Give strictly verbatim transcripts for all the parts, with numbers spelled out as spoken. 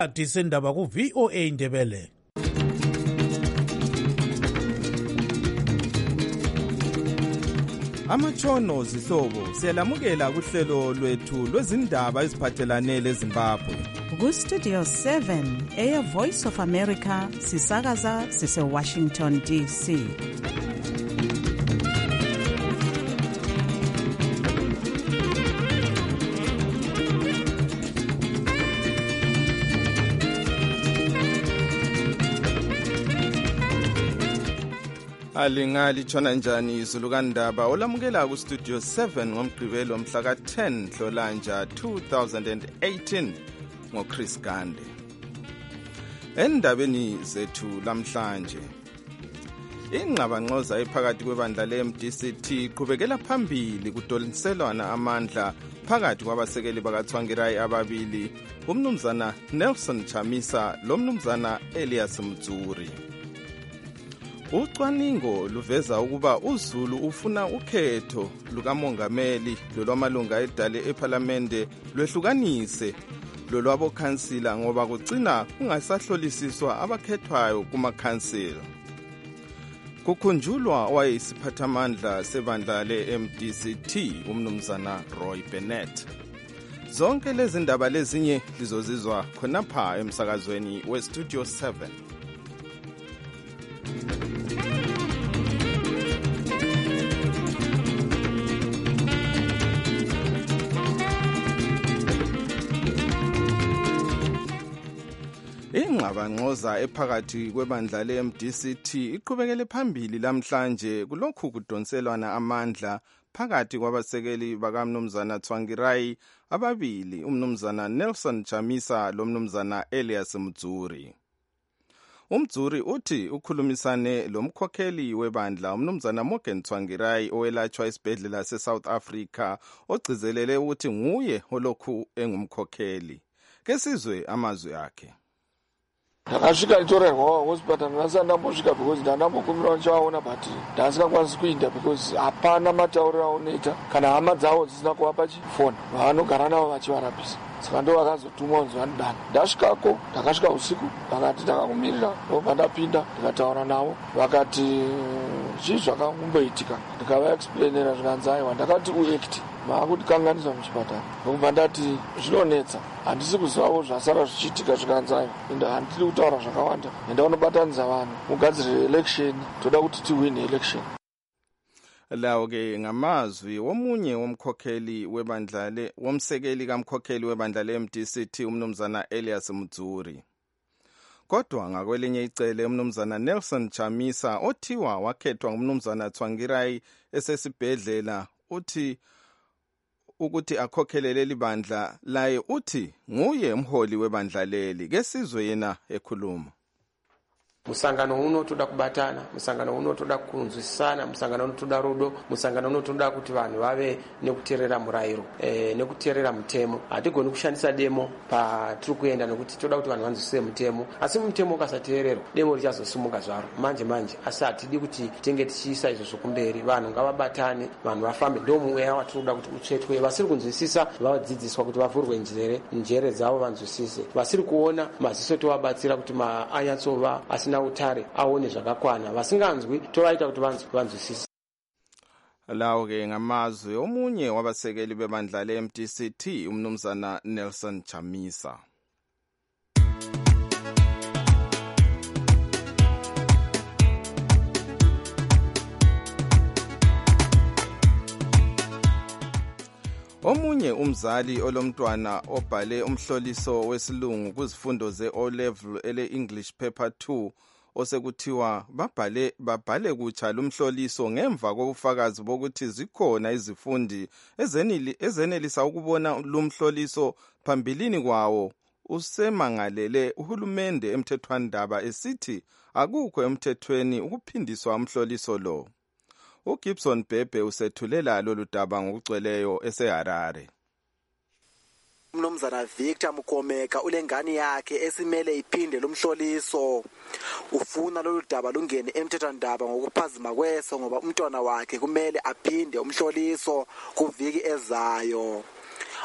Adisendaba ku V O A Ndebele. Amatshono zihlobo siyalamukela kuhlelo lwethu lwezindaba eziphathelane leZimbabwe. Ku Studio seven Air Voice of America sisakaza sise Washington D C. Alingali tshona njani izulu kandaba olamukela ku Studio seven ngomgqibelo mhla ka ten Nhlolanja two thousand eighteen ngo Chris Gande. Endabeni zethu lamhlanje, ingxabangxoza ephakathi kwebandla le-M D C T iqhubekela phambili kudonselwana amandla phakathi kwabasekeli bakaTsvangirai ababili, umnumzana Nelson Chamisa lomnumzana Elias Mtsuri. Ucwaningo luveza ukuba uZulu ufuna ukhetho lukamongameli lolwamalunga edale eParliamente lwehlukanise lolwabokhansila ngoba kucina kungasahlolisiswa abakhethwayo kumakhansila. Kukhunjulwa wayisiphathamandla sebandla le-M D C T umnumzana Roy Bennett. Zonke lezi ndaba lezinye lizozizwa khonapha emsakazweni we Studio seven. Ingxabangxoza ephakathi kwebandla le-M D C T iqhubekele phambili lamhlanje kulokhu kudonselwana amandla phakathi kwabasekeli bakamnumzana Tsvangirai ababili, umnumzana Nelson Chamisa lomnumzana Elias Mtsuri. Umtsuri uthi ukhulumisane lomkhokheli webandla umnumzana Morgan Tsvangirai owelatshwa esibhedlela se-South Africa ogcizelele ukuthi nguye olokhu engumkhokheli. Kesizwe amazwi akhe. Ndakasvika nditorerwa hospital ndasati ndambosvika because ndandambokumbira ndichaona but ndasingakwanisi kuinda because hapana matauriro aunoita kana hama dzavo dzisina kuvapa chifoni vavanogara navo vachivarapisa. Saka ndo vakazotumwa kunzi vandidana. Ndasvikako ndakasvika usiku vakati ndakakumirira ndobva ndapinda ndikataura navo vakati chii zvakamboitika ndikavaexplainera zvikanzi aiwa ndakati uact maakundikanganisa muchipatara ndokubva ndati zvinonetsa handisi kuzivawo zvasara zvichiitika zvikanzi aiwa ende handidi kutaura zvakawanda enda unobatanidza vanhu mugadzire election toda kuti tiwine election. Lawo ke ngamazwi womunye womkhokheli webandla le womsekeli kamkhokheli webandla le-M D C T umnumzana Elias Mtsuri. Kodwa ngakwelinye icele umnumzana Nelson Chamisa othiwa wakhethwa ngumnumzana Tsvangirai esesibhedlela uthi ukuthi akhokhelele libandla laye uthi nguye umholi webandla leli. Kesizwe yena ekhuluma. Musangano uno toda kubatana, musangano uno toda kunzwisana, musangano uno toda rudo, musangano uno toda kuti vanhu vave nekuteerera murayiro, eh nekuteerera mutemo. Hatigoni kushandisa demo patiri kuenda nekuti toda kuti vanhu vanzwisise mutemo, asi mutemo ukasateererwa demo richazosimuka zvaro manje manje. Asi hatidi kuti tenge tichiisa izvo zvokumberi, vanhu ngavabatane, vanhu vafambe. Ndo mweya watinoda kuti utsvetwe. Vasiri kunzwisisa vadzidziswa kuti vavhurwe njere njere dzavo vanzwisise. Vasiri kuona maziso tovabatsira kuti maanyatsova asi na utare aone zvakakwana, vasinganzwi tovaita kuti vanzwisise. Lawo ke ngamazwi omunye wabasekeli bebandla le-M D C T umnumzana Nelson Chamisa. Omunye umzali olomntwana obhale umhloliso wesilungu kuzifundo ze-O level ele English paper two osekuthiwa babhale babhale kutsha lumhloliso ngemva kokufakazi bokuthi zikhona izifundi ezenili ezenelisa ukubona lumhloliso phambilini kwawo, usemangalele uhulumende emthethwandaba esithi akukho emthethweni ukuphindiswa umhloliso lo. uGibson Bhebhe usethulela lolu daba ngokugcweleyo eseHarare. Umnumzana Victor Mukomeka ulengane yakhe esimele iphinde lomhloliso. Ufuna lolu daba lungene emthethwandaba ngokuphazima kweso ngoba umntwana wakhe kumele aphinde umhloliso kuviki ezayo.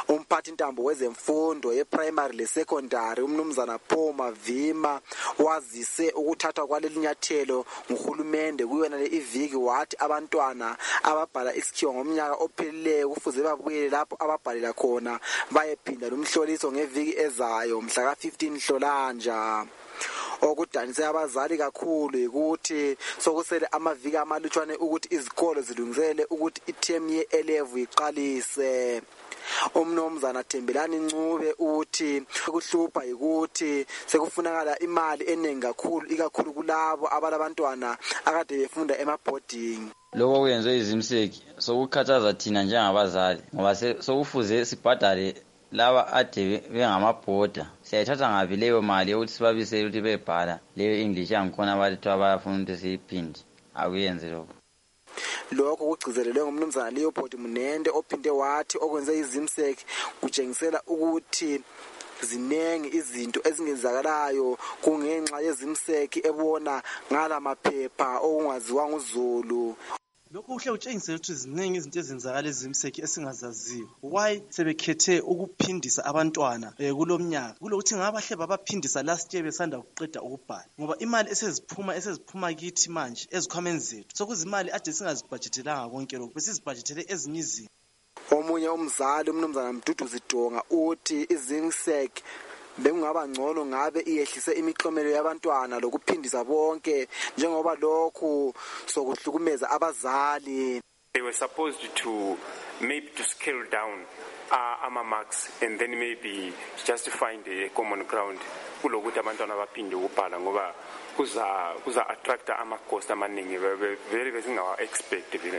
Umphathi ntambo wezemfundo ye-primary le-secondary umnumzana Phoma Vima wazise ukuthathwa kwaleli nyathelo nguhulumende kuyona le iviki wathi abantwana ababhala isikhiwa ngomnyaka ophelileyo kufuze babuyele lapho ababhalela khona bayephinda lumhloliso ngeviki ezayo mhla ka fifteen Nhlolanja. Okudanise abazali kakhulu ukuthi sokusele amaviki amalutshwane ukuthi izikolo zilungisele ukuthi i-term ye-A level iqalise. Umnomzana Thembelani Ncube uthi ukuhlupha ukuthi sekufunakala imali eningi kakhulu ikakhulu kulabo abalabantwana akade befunda ema-boarding. Lokho kwenziwe izimseki sokukhathaza thina njengabazali ngoba sokufuze sibhadale laba ade bengamabhoda. Siyayithatha ngapi leyo mali ukuthi sibabisele ukuthi bebhala leyo English yangikhona bathi abafuna ukuthi siyiphinde akuyenze lokho. Lokho kugcizelelwe ngumnumzana Leopold Munende ophinde wathi okwenze izimseki kutshengisela ukuthi zinengi izinto ezingenzakalayo kungenxa yezimseki ebona ngala maphepha okungaziwa nguZulu. Lokho uhle utshengisela ukuthi ziningi izinto ezenzakala ezimseki esingazaziyo. Why sebekhethe ukuphindisa abantwana kulomnyaka kulokuthi ngabahle babaphindisa last year besanda ukuqeda ukubhala ngoba imali eseziphuma eseziphuma kithi manje ezikhwameni zethu sokuzimali ade singazibudgetelanga konke lokho besizibudgetele ezinye izinto. Omunye umzali umnumzana Mduduzi Donga uthi izimseki bekungaba ngcono ngabe iyehlise imiklomelo yabantwana lokuphindisa bonke njengoba lokhu sokuhlukumeza abazali. They were supposed to maybe to scale down uh, ama marks and then maybe just find a common ground kulokuthi abantwana baphinde ukubhala ngoba kuza kuza attract ama cost amaningi very besingawa expect vile.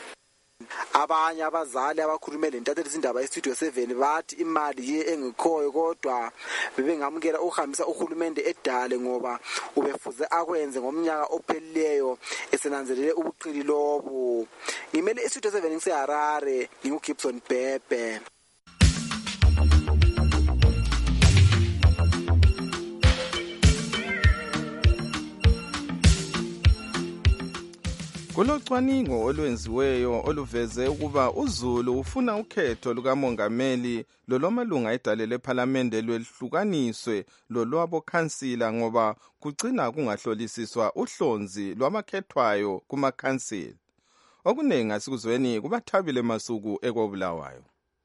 Abanye abazali abakhulumele lentatheli izindaba e-Studio seven bathi imali ye engikhoyo kodwa bebengamukela uhambisa uhulumende edale ngoba ubefuze akwenze ngomnyaka ophelileyo esenanzelele ubuqili lobo. Ngimele i-Studio seven ngiseHarare nginguGibson Bhebhe. Kulocwaningo olwenziweyo oluveze ukuba uZulu ufuna ukhetho lukamongameli lolomalunga edale lephalamende lwehlukaniswe lolwabo khansila ngoba kugcina kungahlolisiswa uhlonzi lwamakhethwayo kumakhansila. Okuningi asikuzweni kubaThabile Masuku eKobulawayo.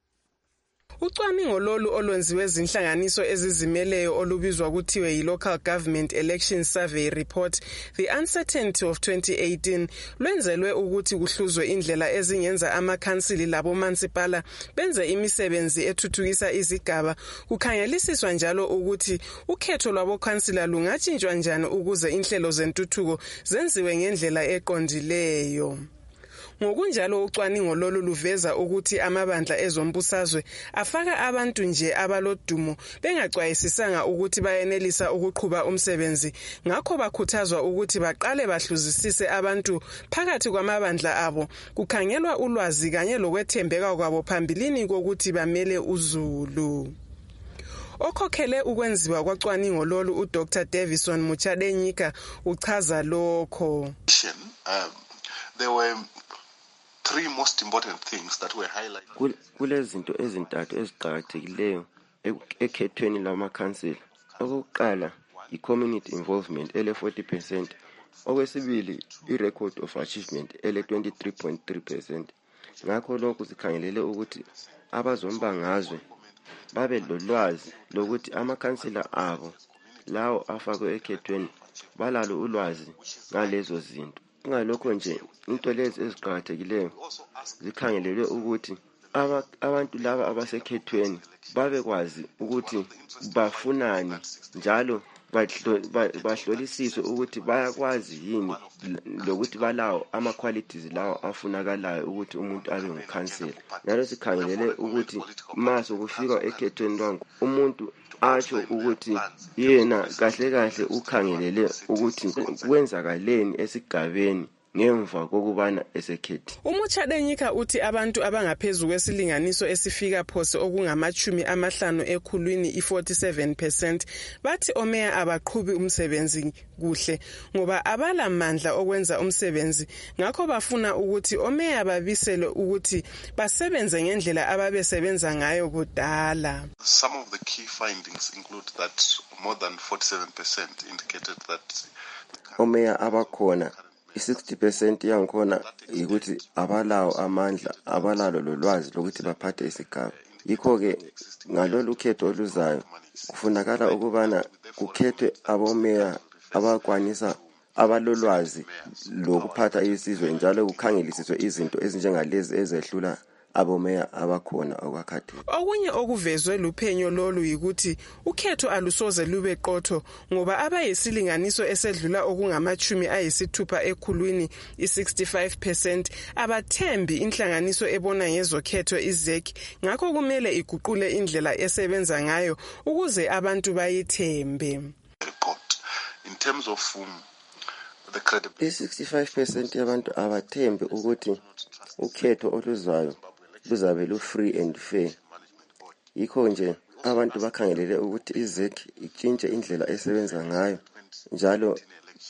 Ucwaningo lolu olwenziwe zinhlanganiso ezizimeleyo olubizwa kuthiwe yi-Local Government Election Survey Report The Uncertainty of twenty eighteen lwenzelwe ukuthi kuhluzwe indlela ezingenza amakhansili labomansipala benze imisebenzi ethuthukisa izigaba. Kukhangelisiswa njalo ukuthi ukhetho lwabokhansila lungatshintshwa njani ukuze inhlelo zentuthuko zenziwe ngendlela eqondileyo. Ngokunjalo ucwaningo lolu luveza ukuthi amabandla ezombusazwe afaka abantu nje abalodumo bengacwayisisanga ukuthi bayenelisa ukuqhuba umsebenzi ngakho bakhuthazwa ukuthi baqale bahluzisise abantu phakathi kwamabandla abo kukhangelwa ulwazi kanye lokwethembeka kwabo phambilini kokuthi bamele uZulu. Okhokhele ukwenziwa kwacwaningo lolu uDr Davison Muchadenyika uchaza lokho. Um, there were three most important things that were highlighted. Kulezinto ezintathu eziqhakathekileyo ekhethweni lamakhansila. Okokuqala i-community involvement ele forty percent. Okwesibili i-record of achievement ele twenty-three point three percent. Ngakho lokhu sikhangelele ukuthi abazombangazwe babe lolwazi lokuthi amakhansila abo lawo afakwe ekhethweni balalo ulwazi ngalezo zinto. Ngalokho nje into lezi eziqhakathekileyo zikhangelelwe ukuthi abantu laba abasekhethweni babekwazi ukuthi bafunani njalo bahlolisiswe ukuthi bayakwazi yini lokuthi balawo ama qualities lawo afunakalayo ukuthi umuntu abe ngukhansela. Njalo sikhangelele ukuthi maso kufika ekhethweni lwangu umuntu asho ukuthi yena kahle kahle ukhangelele ukuthi kwenzakaleni esigabeni ngemva kokubana esekhethi. uMuchadenyika uthi abantu abangaphezulu kwesilinganiso esifika phose okungamachumi amahlanu ekhulwini i-forty-seven percent bathi omeya abaqhubi umsebenzi kuhle ngoba abala mandla okwenza umsebenzi ngakho bafuna ukuthi omeya babiselwe ukuthi basebenze ngendlela ababesebenza ngayo kudala. Some of the key findings include that more than forty-seven percent indicated that omeya abakhona i-sixty percent yangikhona ukuthi abalawo amandla abalalo lolwazi lokuthi baphathe isigaba. Yikho-ke ngalolu khetho oluzayo kufunakala ukubana kukhethwe abomeya abakwanisa abalolwazi lokuphatha isizwe njalo kukhangelisiswe izinto ezinjengalezi ezehlula abomeya abakhona okwakhathi. Okunye okuvezwe luphenyo lolu yikuthi ukhetho alusoze lube qotho ngoba abayisilinganiso esedlula okungamachumi ayisithupha ekhulwini i-sixty-five percent abathembi inhlanganiso ebona ngezokhetho izek ngakho kumele iguqule indlela esebenza ngayo ukuze abantu bayithembe. In terms of um, the credibility, i-sixty-five percent yabantu abathembi ukuthi ukhetho oluzayo luzabe lu-free and fair. Yikho nje abantu bakhangelele ukuthi izek itshintshe indlela esebenza ngayo njalo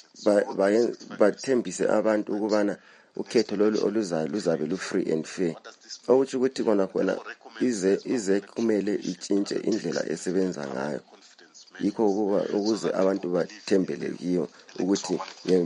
bathembise abantu ukubana ukhetho lolu oluzayo luzabe lu-free and fair. Okuthi ukuthi kona khona izek kumele itshintshe indlela esebenza ngayo. Yikho ukuba ukuze abantu bathembele kiyo ukuthi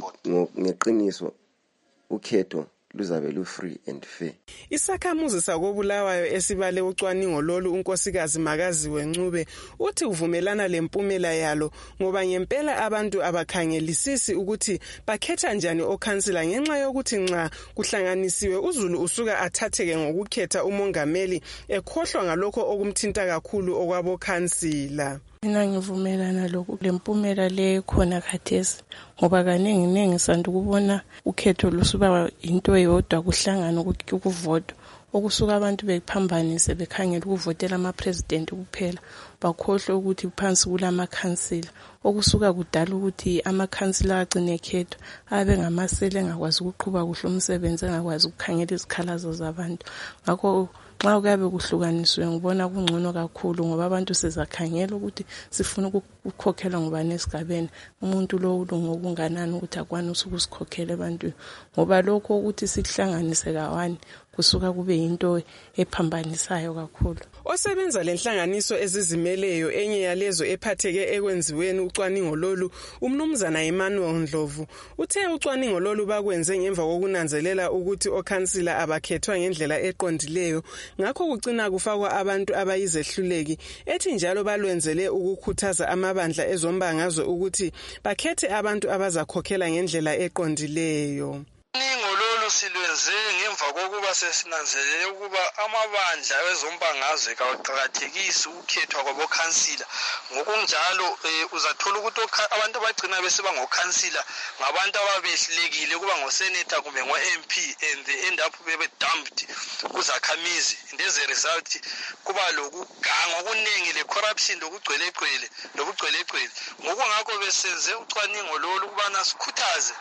ngeqiniso ukhetho luzabe lu-free and fair. Isakhamuzi sakobulawayo esibale ucwaningo lolu unkosikazi Makaziwe Ncube uthi uvumelana lempumela yalo ngoba ngempela abantu abakhangelisisi ukuthi bakhetha njani okhansila ngenxa yokuthi nxa kuhlanganisiwe uZulu usuka athatheke ngokukhetha umongameli ekhohlwa ngalokho okumthinta kakhulu okwabokhansila. Mina ngivumelana lokhu lempumela le khona khathesi ngoba kaningi ningi sandu kubona ukhetho lusuba into eyodwa kuhlangana ukuvota okusuka abantu bephambanise bekhangela ukuvotela ama president kuphela bakhohlwe ukuthi phansi kulama council okusuka kudala ukuthi ama council agcine khetho abe ngamasele engakwazi ukuqhuba kuhle umsebenzi engakwazi ukukhangela izikhalazo zabantu. Ngakho nxa kuyabe kuhlukaniswe ngibona kungcono kakhulu ngoba abantu sezakhangela ukuthi sifuna ukukhokhela ngubani esigabeni umuntu lo ulungu okunganani ukuthi akwanise ukusikhokhela abantu ngoba lokho ukuthi sikuhlanganise kawani kusuka kube into ephambanisayo kakhulu. Osebenza lenhlanganiso ezizimeleyo enye yalezo ephatheke ekwenziweni ucwaningo lolu umnumzana Emmanuel Ndlovu uthe ucwaningo lolu bakwenze ngemva kokunanzelela ukuthi okhansila abakhethwa ngendlela eqondileyo ngakho kucina kufakwa abantu abayizehluleki ethi njalo balwenzele ukukhuthaza amabandla ezombangazwe ukuthi bakhethe abantu abazakhokhela ngendlela eqondileyo. Ngololu silwenze ngemva kokuba sesinanzelele ukuba amabandla ezombangazwe kawaqhakathekisi ukukhethwa kwabokhansila ngokunjalo uzathola ukuthi abantu bagcina besiba ngokhansila ngabantu ababehlulekile kuba ngosenator kumbe ngo-M P and they end up bebe dumped kuzakhamizi and as a result kuba lokuganga okuningi le corruption lokugcwelegcwele lokugcwelegcwele ngokungakho besenze ucwaningo lolu kubana sikhuthaze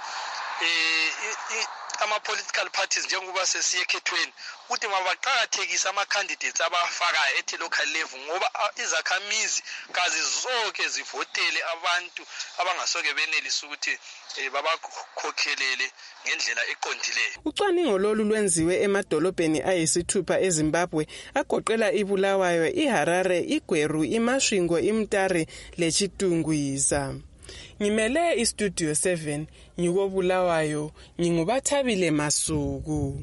ama-political parties njengoba sesiyekhethweni ukuthi mabaqakathekise ama-candidates abafakayo ethi local level ngoba izakhamizi kazi zonke zivotele abantu abangasoke benelisa ukuthi babakhokhelele ngendlela eqondileyo. Ucwaningo lolu lwenziwe emadolobheni ayisithupha eZimbabwe agoqela iBulawayo, iHarare, iGweru, iMasvingo, iMtare leChitungwiza. Ngimele iStudio seven ngikobulawayo ngingubathabile Masuku.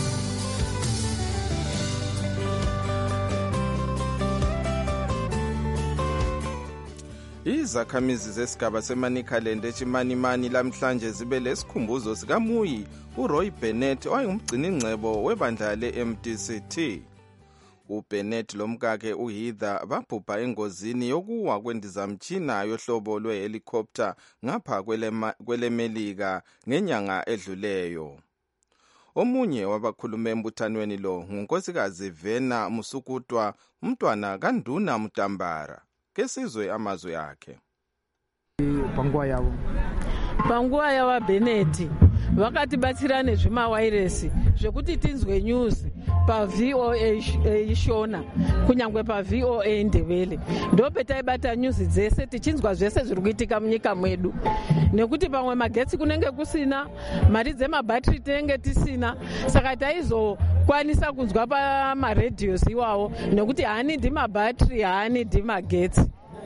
Izakhamizi zesigaba seManicaland eChimanimani lamhlanje zibe lesikhumbuzo sikaMuyi uRoy Bennett owayengumgciningcebo webandla le-M D C T. uBennett lomkakhe uHeather babhubha engozini yokuwa kwendizamtshina yohlobo lwehelicopter ngapha kwelemelika ngenyanga edluleyo. Omunye wabakhuluma embuthanweni lo ngunkosikazi Vena Musukutwa, umntwana kaNduna Mutambara. Kesizwe amazwi akhe. Panguwa yabo. Panguwa yawa Bennett vakati batsirane zvimawairesi zvekuti tinzwe news paV O A Shona kunyangwe paV O A Ndebele ndopetaibata news dzese tichinzwa zvese zviri kuitika munyika mwedu, nekuti pamwe magetsi kunenge kusina, mari dzemabhatiri tinenge tisina, saka taizokwanisa kunzwa pamaredhios iwawo nekuti haanidi mabhatiri, haanidi magetsi.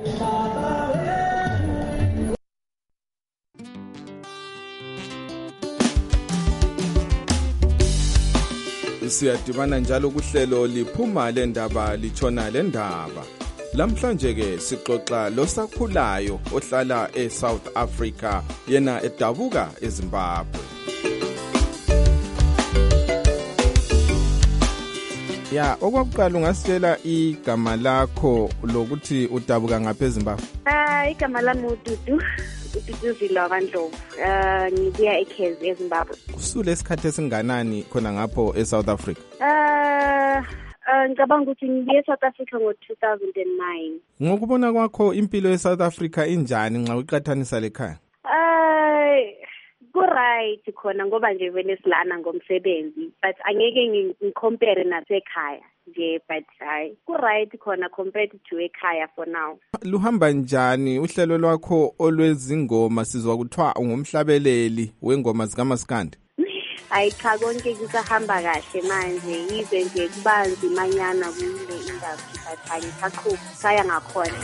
Siyadibana njalo kuhlelo liphuma lendaba litshona lendaba. Lamhlanje ke sixoxa losakhulayo ohlala eSouth Africa yena edabuka eZimbabwe. Ya, okwakuqala ungasitshela igama lakho lokuthi udabuka ngapha eZimbabwe? Ah, igama lami uDudu. Ududuzile wakwaNdlovu. Uh, ngibuya eKezi eZimbabwe. Kusule isikhathi esinganani khona ngapho eSouth Africa? Uh, uh ngicabanga ukuthi ngibuye eSouth Africa ngo-two thousand nine. Ngokubona kwakho impilo eSouth Africa injani nxa uqhathanisa lekhaya? Uh ku-right khona ngoba nje vele silana ngomsebenzi, but angeke ngicompare nasekhaya nje, but hayi ku-right khona compared to ekhaya for now. Luhamba njani uhlelo lwakho olwezingoma? Sizwa kuthiwa ungumhlabeleli wengoma zikaMaskandi. Hayi cha, konke kusahamba kahle manje, yize nje kuba nzimanyana kule industry, but hayi saqhuba saya ngakhona.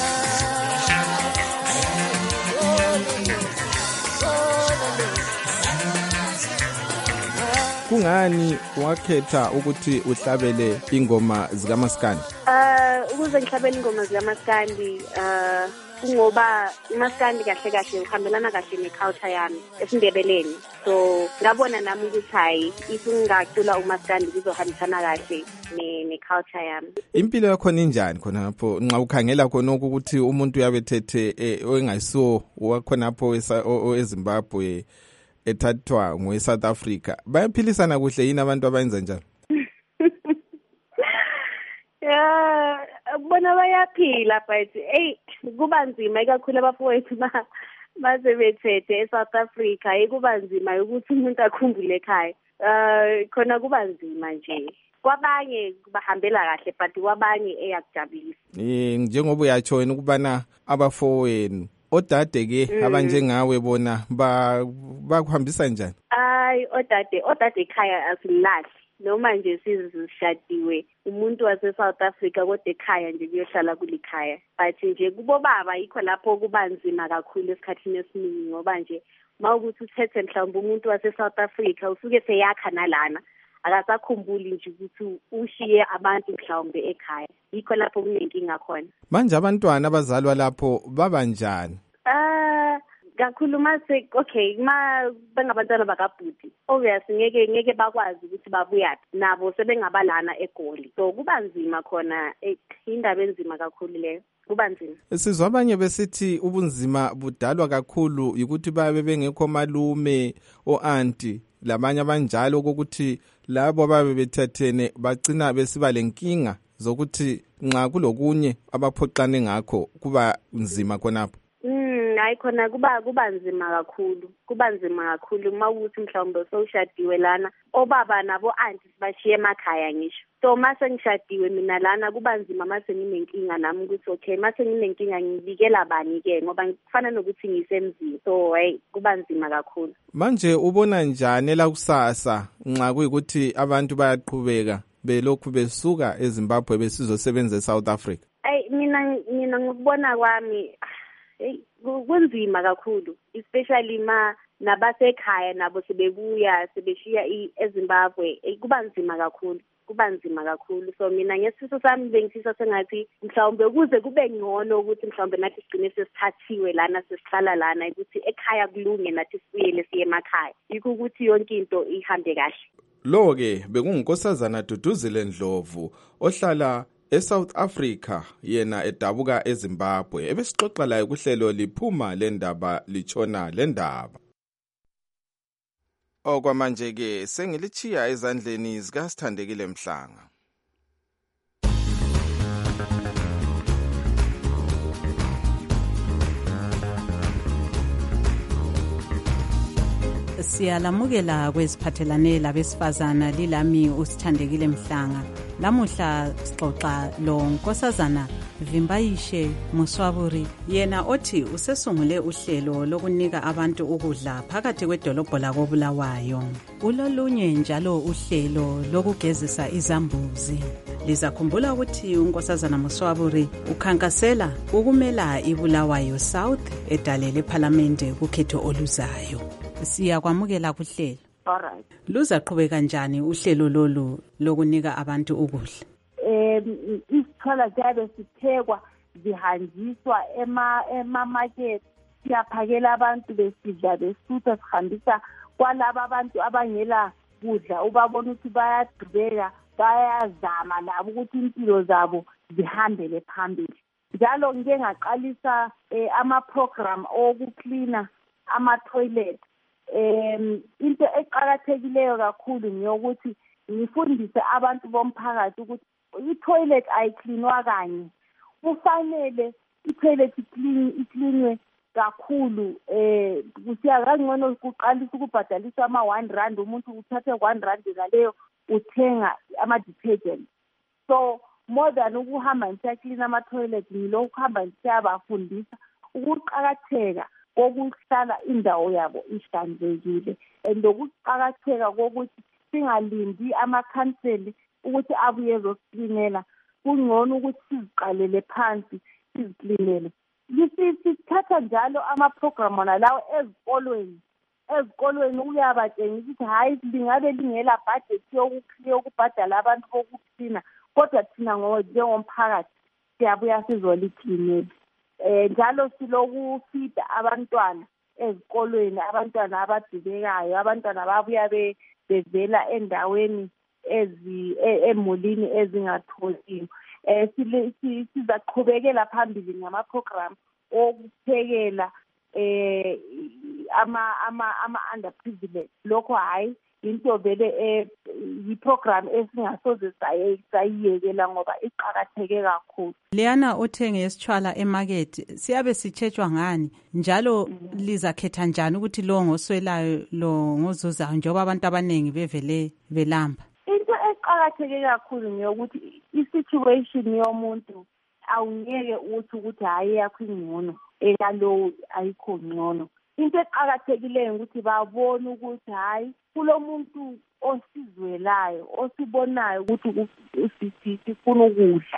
Kungani wakhetha ukuthi uhlabele ingoma zikaMaskandi? Uh ukuze ngihlabele ingoma zikaMaskandi uh kungoba uMaskandi kahle kahle uhambelana kahle neculture yami esindebeleni, so ngabona nami ukuthi hayi if ngingacula uMaskandi kuzohambisana kahle ne neculture yami. Impilo yakho injani khona lapho nxa ukhangela khona ukuthi umuntu uyabethethe engayisiwo wakhona lapho eZimbabwe ethathwa ngoweSouth Africa, bayaphilisana kuhle yini abantu abayenza njalo? Yeah, bona bayaphila, but hey kuba nzima ikakhulu abafowethu baze bethethe eSouth Africa, hey kuba nzima ukuthi umuntu akhumbule ekhaya. Uh khona kuba nzima nje. Kwabanye bahambela kahle, but kwabanye eyakujabulisa. Eh njengoba uyatsho wena ukubana abafowenu odade ke mm. abanjengawe bona ba bakuhambisa njani? Ay odade odade ekhaya asilahli noma nje sizishadiwe umuntu wase South Africa kodwa ekhaya nje kuyohlala kulikhaya, but nje kubo baba yikho lapho kuba nzima kakhulu esikhathini esiningi ngoba nje mawukuthi uthethe mhlawumbe umuntu wase South Africa usuke seyakha nalana akasakhumbuli nje ukuthi ushiye abantu mhlawumbe ekhaya, yikho lapho kunenkinga khona. Manje abantwana abazalwa lapho baba njani? Ah kakhulu mase okay ma bengabantwana bakabhuti obviously ngeke ngeke bakwazi ukuthi babuyaphi, nabo sebengabalana eGoli, so kuba nzima khona, indaba enzima kakhulu leyo, kuba nzima. Sizwa abanye besithi ubunzima budalwa kakhulu ukuthi babe bengekho malume o auntie labanye abanjalo ukuthi labo ababe bethathene bagcina besiba lenkinga zokuthi nxa kulokunye abaphoqane ngakho kuba nzima khonapho. Mm hayi khona kuba kuba nzima kakhulu, kuba nzima kakhulu mawukuthi mhlawumbe soshadiwe lana obaba nabo auntie bashiye emakhaya ngisho, so mase ngishadiwe mina lana kuba nzima mase nginenkinga nami ukuthi okay mase nginenkinga ngibikela bani ke ngoba ngifana nokuthi ngisemzini, so hey kuba nzima kakhulu. Manje ubona njani la kusasa nxa kuyikuthi abantu bayaqhubeka belokhu besuka eZimbabwe besizosebenza eSouth Africa? Ay mina mina ngikubona kwami hey kunzima kakhulu, especially ma nabasekhaya nabo sebebuya sebeshiya eZimbabwe, kuba nzima kakhulu, kuba nzima kakhulu. So mina ngesifiso sami bengifisa sengathi mhlawumbe ukuze kube ngcono ukuthi mhlawumbe nathi sigcine sesithathiwe lana sesihlala lana ukuthi ekhaya kulunge nathi sibuyele siye emakhaya, yikho ukuthi yonke into ihambe kahle. Lo ke bekungunkosazana Duduzile Ndlovu ohlala eSouth Africa yena edabuka eZimbabwe, ebesixoxa laye kuhlelo liphuma lendaba litshona lendaba. Okwamanje ke sengilichiya ezandleni zika Sithandekile Mhlanga. Siyalamukela kweziphathelane labesifazana lilami usithandekile Mhlanga. Lamuhla sixoxa lo Nkosazana Vimbayishe Muswaburi, yena othi usesungule uhlelo lokunika abantu ukudla phakathi kwedolobho lakoBulawayo. Ulolunye njalo uhlelo lokugezisa izambuzi. Lizakhumbula ukuthi uNkosazana Muswaburi ukhankasela ukumela iBulawayo South edalele parliamente kukhetho oluzayo. Siyakwamukela kuhlelo. Alright. Luzaqhubeka kanjani uhlelo lolu lokunika abantu ukudla? Em isithola jabe sithekwa zihanjiswa ema emamarket, siyaphakela abantu besidla besutha sihambisa kwalaba abantu abangela kudla, ubabona ukuthi bayadubeka, bayazama labo ukuthi impilo zabo zihambele phambili. Njalo ngike ngaqalisa eh, ama program okucleana ama toilet. Em into eqhakathekileyo kakhulu ngiyokuthi ngifundise abantu bomphakathi ukuthi i-toilet ayicleanwa kanye. Kufanele i-toilet iclean icleanwe kakhulu, eh kusiya kangcono kuqalisa ukubhadaliswa ama one rand, umuntu uthathe one rand ngaleyo uthenga ama detergent. So more than ukuhamba nje clean ama toilet, ngilokhu hamba nje abafundisa ukuqhakatheka kokuhlala indawo yabo ihlanzekile, endokuqhakatheka kokuthi singalindi amakhanseli ukuthi abuye zokuklinela. Kungcono ukuthi siziqalele phansi siziklinele. Sithatha njalo ama program wona lawo ezikolweni. Ezikolweni uyabatshengisa ukuthi hayi lingabe lingela budget yokuclear ukubhadala abantu bokuklina, kodwa thina njengomphakathi siyabuya sizoliklinela. Eh njalo siloku feed abantwana ezikolweni, abantwana abadibekayo, abantwana babuya bevela endaweni ezi emulini ezingatholiyo. Eh sizaqhubekela phambili ngama program okuphekela eh ama ama ama underprivileged. Lokho hayi into vele eh iprogram esingasoze sayiyekela ngoba iqhakatheke kakhulu. Leyana othenge esitshwala emarket siyabe sithetshwa ngani, njalo lizakhetha njani ukuthi lo ngoswelayo lo ngozuzayo njengoba abantu abanengi bevele belamba? Into eqhakatheke kakhulu ngiyokuthi i-situation yomuntu awungeke uthi ukuthi hayi yakho ingcono ekalo ayikho ngcono. Into eqhakathekileyo ukuthi babone ukuthi hayi kulomuntu osizwelayo, osibonayo ukuthi sifuna ukudla.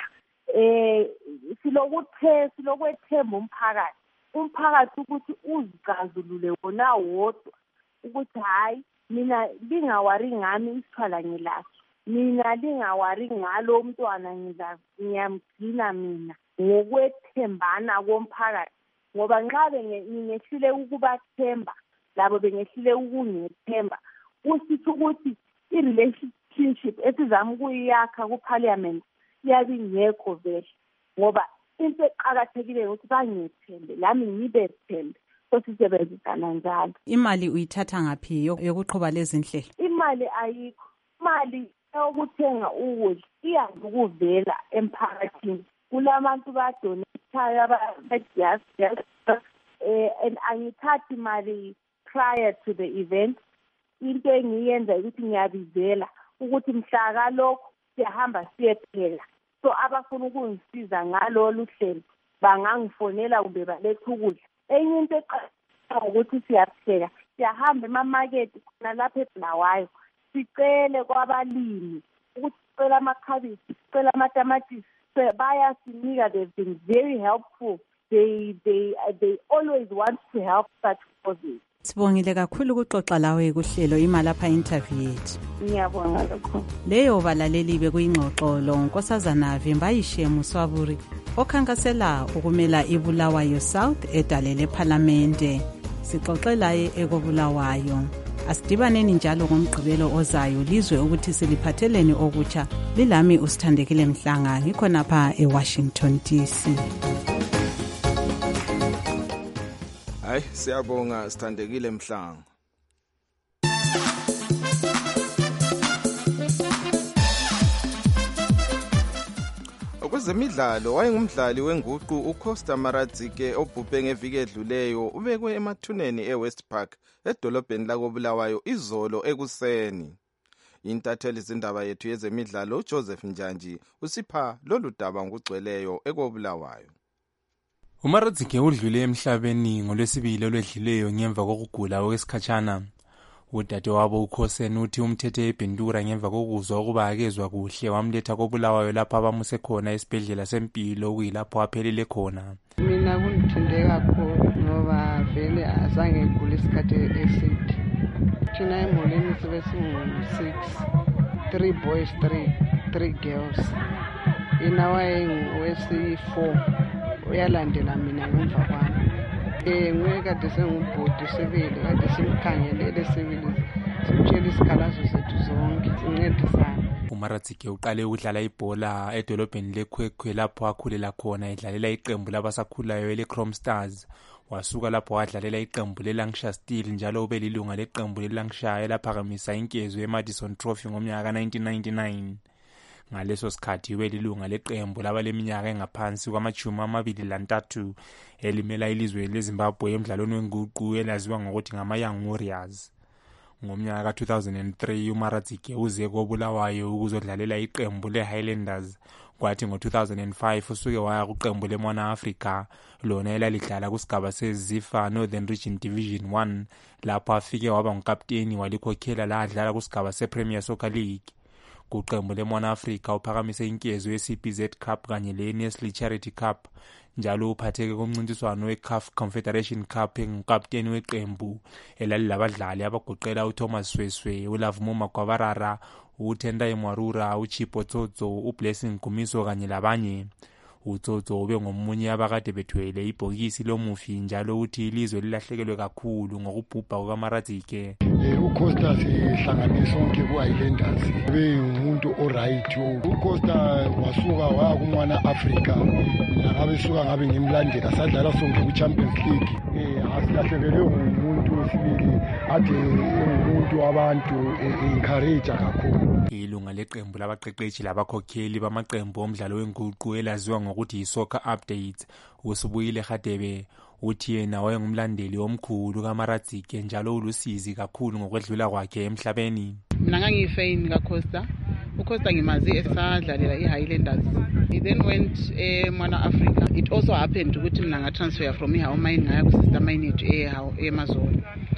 Eh silokuthe silokwethemba umphakathi. Umphakathi ukuthi uzicazulule wona wodwa ukuthi hayi mina lingawari ngami isithwala ngilaso, mina lingawari ngalo umntwana ngilazo, ngiyamgcina mina ngokwethembana komphakathi. Ngoba nxa bengehlile ukubathemba labo bengehlile ukungethemba, kusitho ukuthi i-relationship esizama ukuyakha ku-parliament iyabe ingekho vele. Ngoba into eqhakathekileyo ukuthi bangethembe lami ngibethembe, so sisebenzisana njalo. Imali uyithatha ngaphi yokuqhuba lezi nhlelo? Imali ayikho. Imali yokuthenga ukudla iyakuvela emphakathini. Kulabantu badonate aba-yes yes eh and angithathi imali prior to the event. Into engiyenza ukuthi ngiyabizela ukuthi mhla lokho siyahamba siyephela. So abafuna ukungisiza ngalo luhlelo bangangifonela kumbe balethe ukudla. Enye into eqhamuka ukuthi siyapheka, siyahamba emamarket khona lapha eBulawayo sicele kwabalimi ukuthi sicela amakhabishi, sicela amatamatisi. Bayasinika, they've been very helpful. They they they always want to help such causes. Sibongile kakhulu ukuxoxa lawe kuhlelo imalapha interview yethu. Ngiyabonga kakhulu. Leyo balaleli bekuyingxoxo lo Nkosazana Vimbayishe Muswaburi okhankasela ukumela iBulawayo South edalele parliamente. Sixoxelaye ekobulawayo. Asidibaneni njalo ngomgqibelo ozayo lizwe ukuthi siliphatheleni okutsha. Lilami usithandekile Mhlanga, ngikho napha eWashington D C. Hayi siyabonga sithandekile Mhlanga. Kwezemidlalo wayengumdlali wenguqu uCosta Maradzike obhubhe ngeviki edluleyo ubekwe emathuneni eWest Park edolobheni lakoBulawayo izolo ekuseni. Intatheli zindaba yethu yezemidlalo uJoseph Njanji usipha lolu daba ngokugcweleyo ekoBulawayo. uMaradzike udlule emhlabeni ngolwesibili olwedluleyo ngemva kokugula okwesikhatshana. Udadewabo uKhosen uthi umthethe eBhentura ngemva kokuzwa ukuba akezwa kuhle wamletha koBulawayo lapho abamuse khona esibhedlela sempilo okuyilapho aphelele khona. Mina kungithinde kakhulu ngoba vele azange ngigule isikhathi eside. Thina emolini sibe singu-six, three boys, three, three girls. Yena wayengowesi-four, uyalandela mina ngemva kwami. Eh nguye kade sengubhodi sibili kade simkhangelele sibili simtshela isikhalazo sethu zonke sincedisana. uMaradzike uqale ukudlala ibhola edolobheni leKwekwwe lapho akhulela khona edlalela iqembu labasakhulayo eleChrome Stars. Wasuka lapho wadlalela iqembu leLancashire Steel njalo ube lilunga leqembu leLancashire elaphakamisa inkezo eMadison Trophy ngomnyaka nineteen ninety-nine. Ngaleso sikhathi welilunga leqembu labaleminyaka engaphansi kwamajumi amabili lantathu elimela ilizwe leZimbabwe emdlalweni wenguqu elaziwa ngokuthi ngama-Young Warriors. Ngomnyaka ka two thousand three uMaradzike uze koBulawayo ukuzodlalela iqembu leHighlanders. Kwathi ngo two thousand five usuke waya kuqembu leMona Africa lona elalidlala kusigaba seZifa Northern Region Division one lapho afike waba ngukapteni walikhokhela la adlala kusigaba sePremier Soccer League. Kuqembu leMona Africa uphakamise inkezo ye-C P Z Cup kanye le-Nestle Charity Cup njalo uphatheke kumncintiswano we-CAF Confederation Cup engukapteni weqembu elalilabadlali abagoqela uThomas Sweswe, uLavumo Magwabarara, uTendai Mwarura, uChipo Tsotso, uBlessing Gumiso kanye labanye. uTsotso ube ngomunye abakade bethwele ibhokisi lomufi njalo uthi ilizwe lilahlekelwe kakhulu ngokubhubha kukaMaradzike. uCosta sihlangane sonke ku-Highlanders bengumuntu oright. uCosta wasuka waya kuMona Africa ngabe suka ngabe ngimlandela sadlala sonke ku-Champions League. asilahlekelwe ngumuntu wesibili ade ngumuntu wabantu encourage kakhulu. Ilunga leqembu labaqeqeshi labakhokheli bamaqembu omdlalo wenguqu elaziwa ngokuthi yi-Soccer Updates usibuyile Hadebe uthi yena wayengumlandeli omkhulu kaMaradzike njalo ulusizi kakhulu ngokwedlula kwakhe emhlabeni. Mina ngangiyifan kaCosta. uCosta ngimazi esadlalela iHighlanders. He then went eMona Africa. It also happened ukuthi mina ngatransfer from iHawu Mine ngaya kusister mine yethu eMazolo.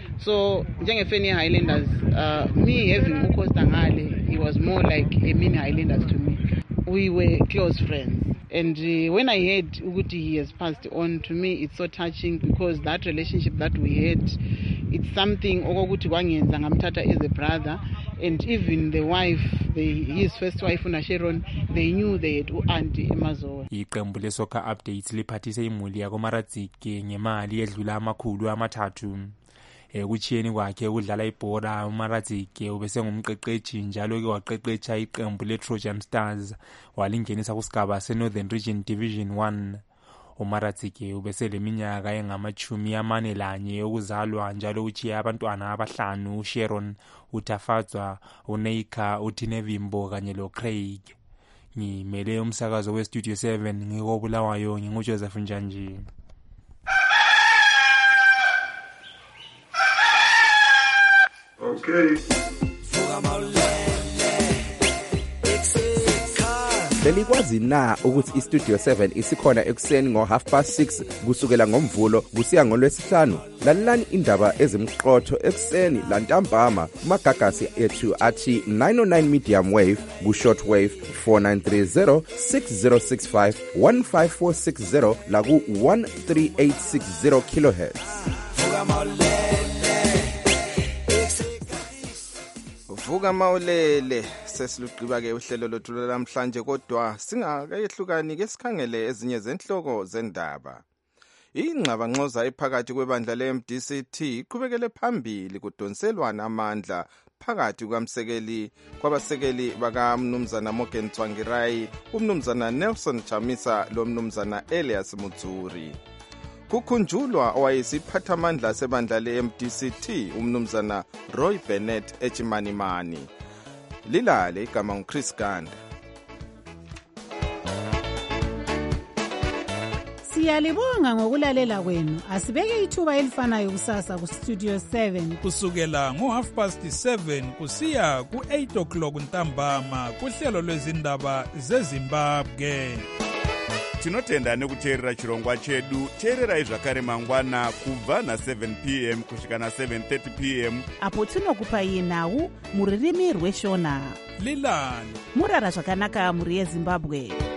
So njengefan yeHighlanders, uh, me having uCosta ngale, he was more like a mini Highlanders to me. We were close friends. And uh, when I heard ukuthi he has passed on, to me it's so touching because that relationship that we had, it's something okokuthi kwangenza ngamthatha as a brother. And even the wife, the, his first wife uNasheron, they knew they had u-auntie eMazolo. Iqembu leSoccer Updates liphathise imuli yakoMaradzike ngemali edlula amakhulu amathathu. Ekuchiyeni kwakhe ukudlala ibhola uMaradzike ubesengumqeqeshi njalo ke waqeqesha iqembu leTrojan Stars walingenisa kusigaba seNorthern Region Division one. uMaradzike ubeseleminyaka engamachumi amane lanye yokuzalwa njalo uchiya abantwana abahlanu uSharon, uTafadzwa, uNeika, uTinevimbo kanye loCraig. Ngimele umsakazo weStudio seven ngikoBulawayo nginguJoseph Njanji. Okay. Belikwazi na ukuthi iStudio seven isikhona ekuseni ngo half past six kusukela ngomvulo kusiya ngolwesihlanu. Lalelani indaba ezimqotho ekuseni lantambama kumagagasi ethu athi nine oh nine medium wave ku short wave four nine three zero six zero six five one five four six zero la ku one three eight six zero kilohertz. Vuka mawulele sesilugqiba ke uhlelo lothu namhlanje kodwa singakayehlukani ke sikhangele ezinye zenhloko zendaba. Ingxabangxoza ephakathi kwebandla le-M D C T iqhubekele phambili kudonselwana amandla phakathi kwamsekeli kwabasekeli bakaMnumzana Morgan Tsvangirai, uMnumzana Nelson Chamisa lo Mnumzana Elias Mutsuri. Kukhunjulwa owayesiphathamandla sebandla le-M D C T uMnumzana Roy Bennett eChimanimani. Lilale igama nguChris Ganda. Siyalibonga ngokulalela kwenu. Asibeke ithuba elifanayo kusasa ku Studio seven kusukela ngo half past seven kusiya ku eight o'clock ntambama kuhlelo lwezindaba zeZimbabwe. Tinotenda nekuteerera chirongwa chedu. Teererai zvakare mangwana kubva na seven p m kusvika na seven thirty p m apo tinokupai nhau muririmi rweshona. Lilani murara zvakanaka muri yeZimbabwe.